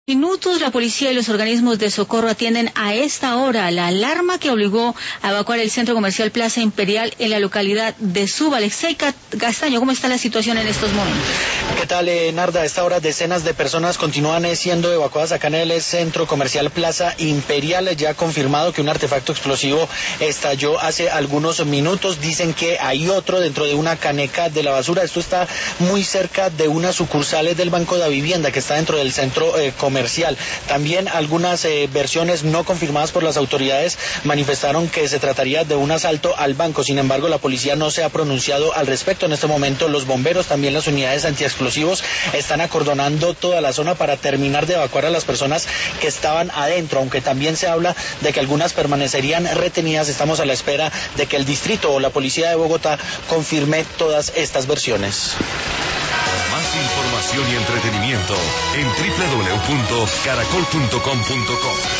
Minutos, la policía y los organismos de socorro atienden a esta hora la alarma que obligó a evacuar el centro comercial Plaza Imperial en la localidad de Suba. Alexei Castaño, ¿cómo está la situación en estos momentos? ¿Qué tal, Narda? A esta hora decenas de personas continúan siendo evacuadas acá en el centro comercial Plaza Imperial. Ya ha confirmado que un artefacto explosivo estalló hace algunos minutos. Dicen que hay otro dentro de una caneca de la basura. Esto está muy cerca de unas sucursales del Banco de Vivienda que está dentro del centro comercial. También algunas versiones no confirmadas por las autoridades manifestaron que se trataría de un asalto al banco. Sin embargo, la policía no se ha pronunciado al respecto. En este momento, los bomberos, también las unidades antiexplosivos, están acordonando toda la zona para terminar de evacuar a las personas que estaban adentro, aunque también se habla de que algunas permanecerían retenidas. Estamos a la espera de que el distrito o la policía de Bogotá confirme todas estas versiones. Más información y entretenimiento en www.caracol.com.co.